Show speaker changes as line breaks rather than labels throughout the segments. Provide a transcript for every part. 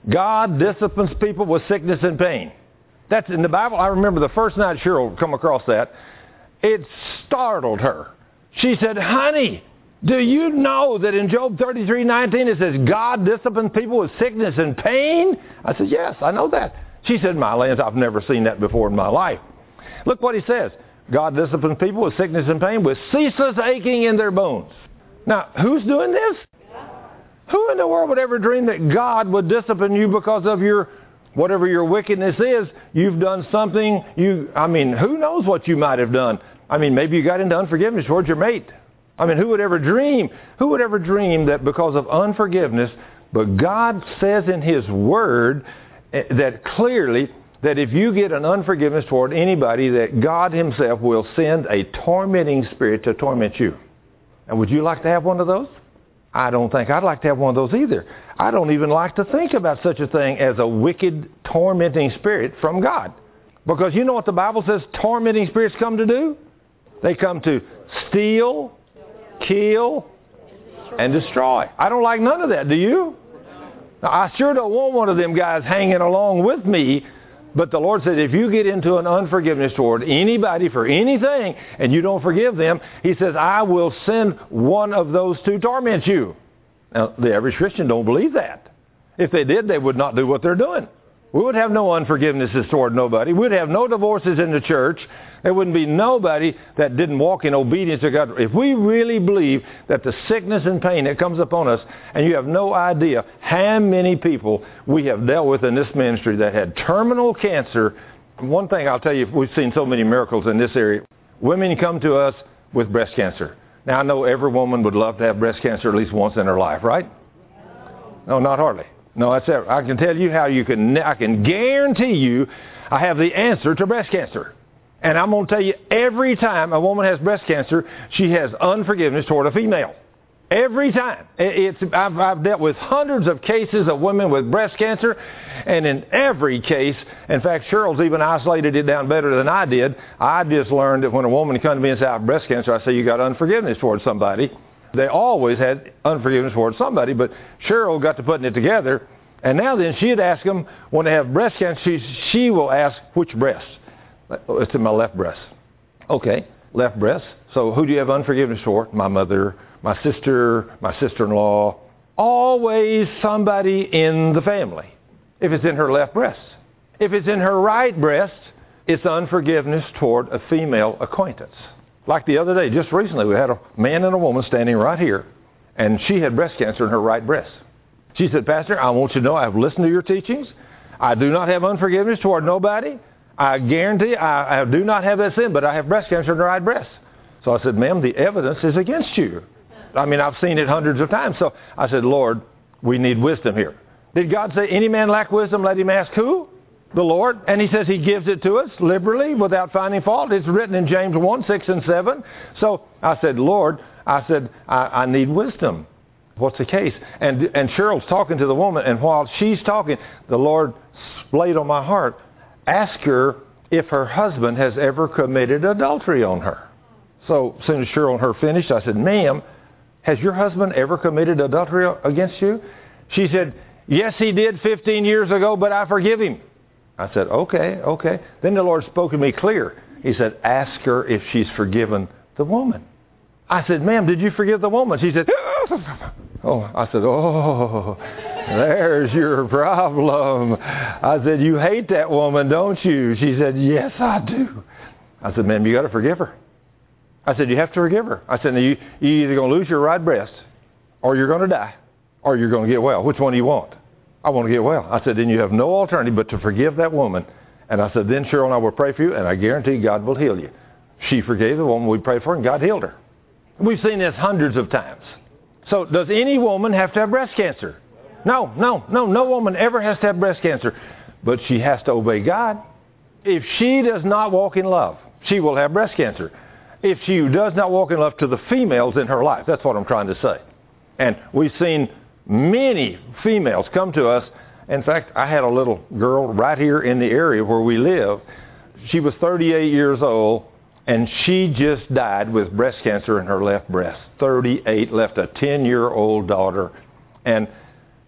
God disciplines people with sickness and pain. That's in the Bible. I remember the first night Cheryl come across that. It startled her. She said, honey, do you know that in Job 33:19 it says God disciplines people with sickness and pain? I said, yes, I know that. She said, my lands, I've never seen that before in my life. Look what he says. God disciplines people with sickness and pain, with ceaseless aching in their bones. Now, who's doing this? Who in the world would ever dream that God would discipline you because of whatever your wickedness is? You've done something. Who knows what you might have done? Maybe you got into unforgiveness towards your mate. Who would ever dream that because of unforgiveness? But God says in His Word that clearly that if you get an unforgiveness toward anybody, that God Himself will send a tormenting spirit to torment you. And would you like to have one of those? I don't think I'd like to have one of those either. I don't even like to think about such a thing as a wicked, tormenting spirit from God. Because you know what the Bible says tormenting spirits come to do? They come to steal, kill, and destroy. I don't like none of that, do you? Now, I sure don't want one of them guys hanging along with me. But the Lord said, if you get into an unforgiveness toward anybody for anything and you don't forgive them, He says, I will send one of those to torment you. Now, the average Christian don't believe that. If they did, they would not do what they're doing. We would have no unforgivenesses toward nobody. We'd have no divorces in the church. There wouldn't be nobody that didn't walk in obedience to God. If we really believe that the sickness and pain that comes upon us, and you have no idea how many people we have dealt with in this ministry that had terminal cancer. One thing I'll tell you, we've seen so many miracles in this area. Women come to us with breast cancer. Now, I know every woman would love to have breast cancer at least once in her life, right? No, not hardly. No, that's it. I can tell you how I can guarantee you I have the answer to breast cancer. And I'm going to tell you, every time a woman has breast cancer, she has unforgiveness toward a female. Every time. I've dealt with hundreds of cases of women with breast cancer, and in every case, in fact, Cheryl's even isolated it down better than I did. I just learned that when a woman comes to me and says, I have breast cancer, I say, you got unforgiveness towards somebody. They always had unforgiveness towards somebody, but Cheryl got to putting it together. And now then, she'd ask them, when they have breast cancer, she will ask, which breast? It's in my left breast. Okay, left breast. So who do you have unforgiveness toward? My mother, my sister, my sister-in-law. Always somebody in the family, if it's in her left breast. If it's in her right breast, it's unforgiveness toward a female acquaintance. Like the other day, just recently, we had a man and a woman standing right here, and she had breast cancer in her right breast. She said, Pastor, I want you to know I've listened to your teachings. I do not have unforgiveness toward nobody. I guarantee I do not have that sin, but I have breast cancer in the right breast. So I said, ma'am, the evidence is against you. I've seen it hundreds of times. So I said, Lord, we need wisdom here. Did God say, any man lack wisdom, let him ask who? The Lord. And He says He gives it to us liberally without finding fault. It's written in James 1, 6 and 7. So I said, Lord, I need wisdom. What's the case? And Cheryl's talking to the woman, and while she's talking, the Lord laid on my heart, ask her if her husband has ever committed adultery on her. So as soon as Cheryl and her finished, I said, ma'am, has your husband ever committed adultery against you? She said, yes, he did 15 years ago, but I forgive him. I said, okay. Then the Lord spoke to me clear. He said, ask her if she's forgiven the woman. I said, ma'am, did you forgive the woman? She said, I said, there's your problem. I said, you hate that woman, don't you? She said, yes, I do. I said, ma'am, you got to forgive her. I said, you have to forgive her. I said, you're either going to lose your right breast, or you're going to die, or you're going to get well. Which one do you want? I want to get well. I said, then you have no alternative but to forgive that woman. And I said, then Cheryl and I will pray for you, and I guarantee God will heal you. She forgave the woman we prayed for, and God healed her. We've seen this hundreds of times. So does any woman have to have breast cancer? No woman ever has to have breast cancer. But she has to obey God. If she does not walk in love, she will have breast cancer. If she does not walk in love to the females in her life, that's what I'm trying to say. And we've seen many females come to us. In fact, I had a little girl right here in the area where we live. She was 38 years old, and she just died with breast cancer in her left breast. 38, left a 10-year-old daughter. And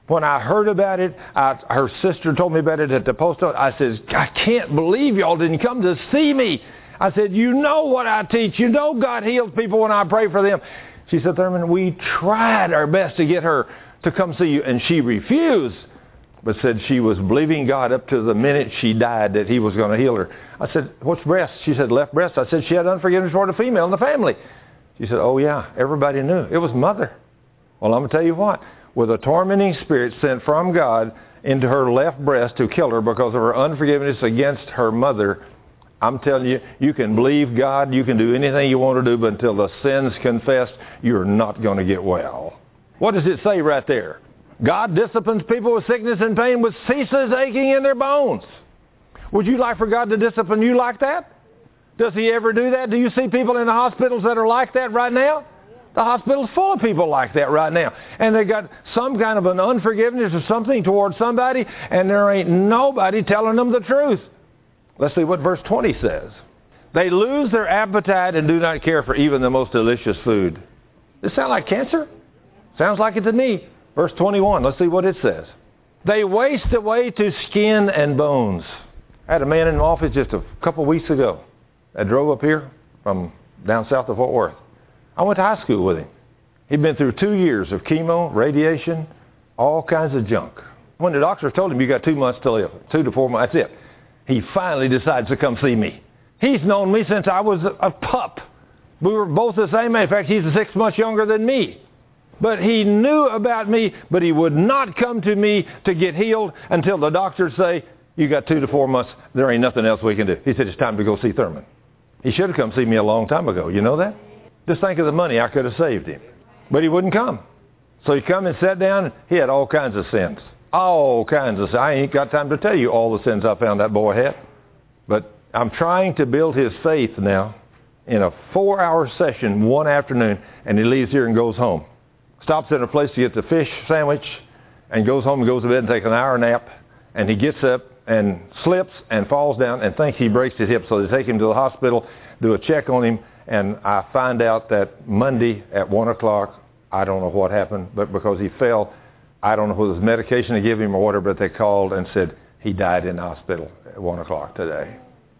When I heard about it, her sister told me about it at the post office. I said, I can't believe y'all didn't come to see me. I said, you know what I teach. You know God heals people when I pray for them. She said, Thurman, we tried our best to get her to come see you, and she refused, but said she was believing God up to the minute she died that he was going to heal her. I said, what's breast? She said, left breast. I said, she had unforgiveness toward a female in the family. She said, oh yeah, everybody knew. It was mother. Well, I'm going to tell you what. With a tormenting spirit sent from God into her left breast to kill her because of her unforgiveness against her mother, I'm telling you, you can believe God, you can do anything you want to do, but until the sin's confessed, you're not going to get well. What does it say right there? God disciplines people with sickness and pain with ceaseless aching in their bones. Would you like for God to discipline you like that? Does he ever do that? Do you see people in the hospitals that are like that right now? The hospital's full of people like that right now. And they got some kind of an unforgiveness or something towards somebody, and there ain't nobody telling them the truth. Let's see what verse 20 says. They lose their appetite and do not care for even the most delicious food. Does it sound like cancer? Sounds like it to me. Verse 21, let's see what it says. They waste away to skin and bones. I had a man in the office just a couple weeks ago that drove up here from down south of Fort Worth. I went to high school with him. He'd been through 2 years of chemo, radiation, all kinds of junk. When the doctors told him, you got 2 months to live, 2 to 4 months, that's it. He finally decides to come see me. He's known me since I was a pup. We were both the same age. In fact, he's 6 months younger than me. But he knew about me, but he would not come to me to get healed until the doctors say, you got 2 to 4 months, there ain't nothing else we can do. He said, it's time to go see Thurman. He should have come see me a long time ago. You know that? Just think of the money I could have saved him. But he wouldn't come. So he come and sat down. He had all kinds of sins. All kinds of sins. I ain't got time to tell you all the sins I found that boy had. But I'm trying to build his faith now in a 4-hour session one afternoon, and he leaves here and goes home. Stops at a place to get the fish sandwich and goes home and goes to bed and takes an hour nap. And he gets up and slips and falls down and thinks he breaks his hip. So they take him to the hospital, do a check on him, and I find out that Monday at 1 o'clock, I don't know what happened, but because he fell, I don't know whether it was medication they give him or whatever, but they called and said he died in the hospital at 1 o'clock today.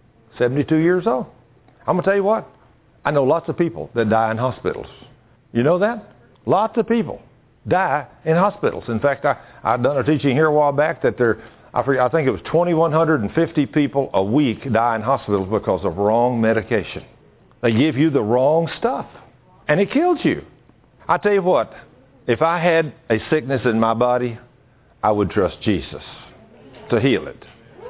72 years old. I'm going to tell you what, I know lots of people that die in hospitals. You know that? Lots of people die in hospitals. In fact, I've done a teaching here a while back that I think it was 2,150 people a week die in hospitals because of wrong medication. They give you the wrong stuff, and it kills you. I tell you what, if I had a sickness in my body, I would trust Jesus to heal it.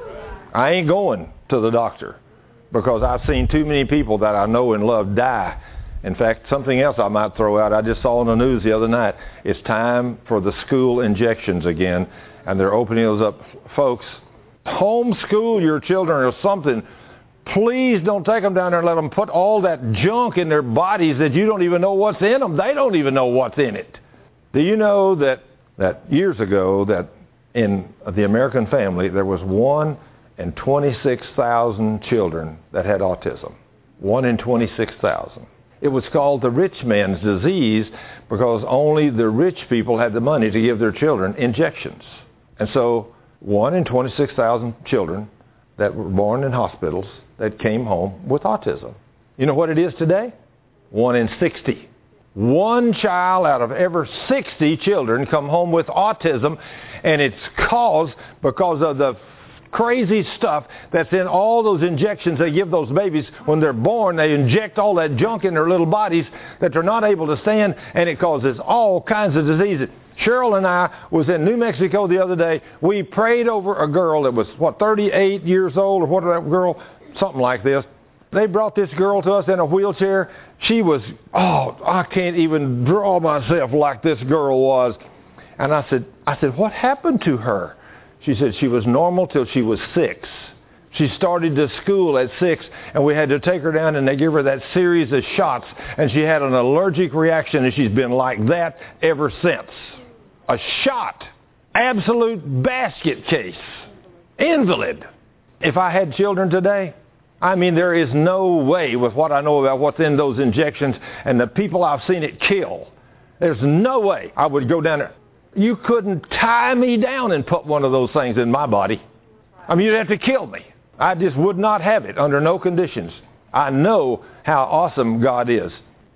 I ain't going to the doctor because I've seen too many people that I know and love die. In fact, something else I might throw out, I just saw on the news the other night, it's time for the school injections again, and they're opening those up. Folks, homeschool your children or something. Please don't take them down there and let them put all that junk in their bodies that you don't even know what's in them. They don't even know what's in it. Do you know that years ago that in the American family there was 1 in 26,000 children that had autism? 1 in 26,000. It was called the rich man's disease because only the rich people had the money to give their children injections. And so 1 in 26,000 children that were born in hospitals that came home with autism. You know what it is today? 1 in 60. One child out of every 60 children come home with autism, and it's caused because of the crazy stuff that's in all those injections they give those babies when they're born. They inject all that junk in their little bodies that they're not able to stand, and it causes all kinds of diseases. Cheryl and I was in New Mexico the other day. We prayed over a girl that was, 38 years old, or what that girl, something like this. They brought this girl to us in a wheelchair. She was, I can't even draw myself like this girl was. And I said, what happened to her? She said she was normal till she was 6. She started to school at 6, and we had to take her down, and they gave her that series of shots, and she had an allergic reaction, and she's been like that ever since. A shot. Absolute basket case. Invalid. If I had children today, there is no way with what I know about what's in those injections and the people I've seen it kill. There's no way I would go down there. You couldn't tie me down and put one of those things in my body. I mean, you'd have to kill me. I just would not have it under no conditions. I know how awesome God is.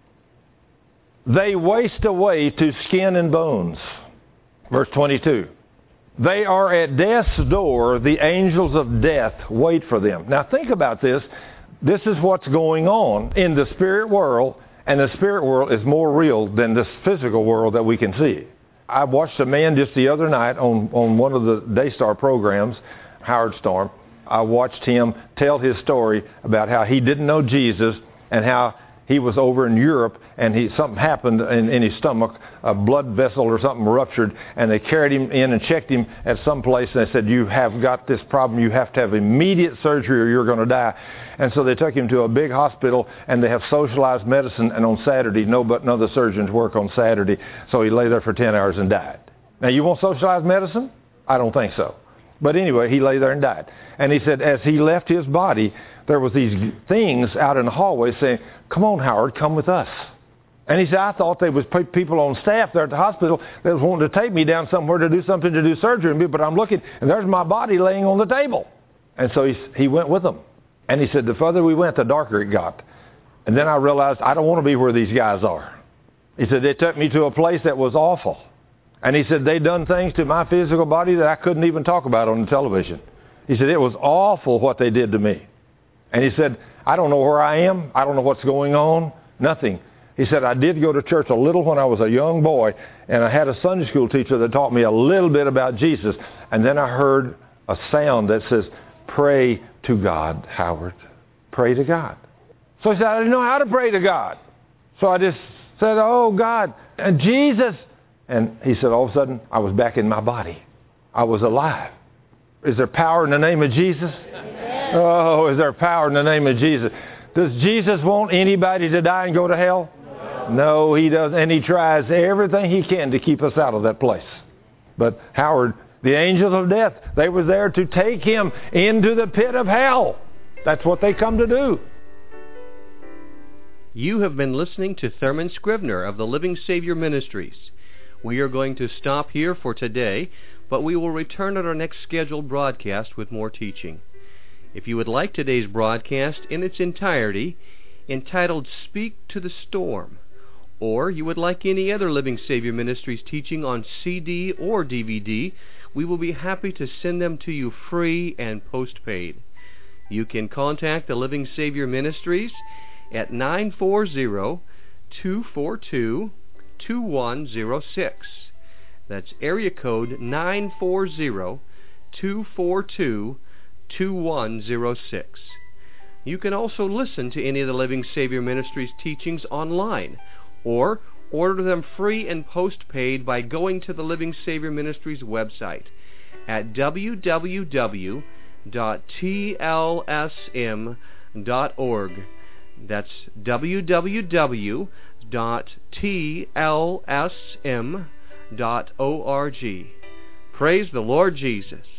They waste away to skin and bones. Verse 22. They are at death's door. The angels of death wait for them. Now think about this. This is what's going on in the spirit world, and the spirit world is more real than this physical world that we can see. I watched a man just the other night on one of the Daystar programs, Howard Storm. I watched him tell his story about how he didn't know Jesus and how he was over in Europe and something happened in his stomach, a blood vessel or something ruptured, and they carried him in and checked him at some place, and they said, you have got this problem, you have to have immediate surgery or you're going to die. And so they took him to a big hospital, and they have socialized medicine, and on Saturday, none of the surgeons work on Saturday, so he lay there for 10 hours and died. Now, you want socialized medicine? I don't think so. But anyway, he lay there and died. And he said as he left his body, there was these things out in the hallway saying, come on, Howard, come with us. And he said, I thought there was people on staff there at the hospital that was wanting to take me down somewhere to do something, to do surgery on me, but I'm looking, and there's my body laying on the table. And so he went with them. And he said, the further we went, the darker it got. And then I realized I don't want to be where these guys are. He said, they took me to a place that was awful. And he said, they done things to my physical body that I couldn't even talk about on the television. He said, it was awful what they did to me. And he said, I don't know where I am. I don't know what's going on. Nothing. He said, I did go to church a little when I was a young boy, and I had a Sunday school teacher that taught me a little bit about Jesus. And then I heard a sound that says, pray to God, Howard. Pray to God. So he said, I didn't know how to pray to God. So I just said, oh, God, and Jesus. And he said, all of a sudden, I was back in my body. I was alive. Is there power in the name of Jesus? Amen. Oh, is there power in the name of Jesus? Does Jesus want anybody to die and go to hell? No, he doesn't. And he tries everything he can to keep us out of that place. But Howard, the angels of death, they were there to take him into the pit of hell. That's what they come to do.
You have been listening to Thurman Scrivener of the Living Savior Ministries. We are going to stop here for today, but we will return at our next scheduled broadcast with more teaching. If you would like today's broadcast in its entirety, entitled Speak to the Storm, or you would like any other Living Savior Ministries teaching on CD or DVD, we will be happy to send them to you free and postpaid. You can contact the Living Savior Ministries at 940-242-2106. That's area code 940-242-2106. You can also listen to any of the Living Savior Ministries teachings online, or order them free and postpaid by going to the Living Savior Ministries website at www.tlsm.org. That's www.tlsm.org. Praise the Lord Jesus.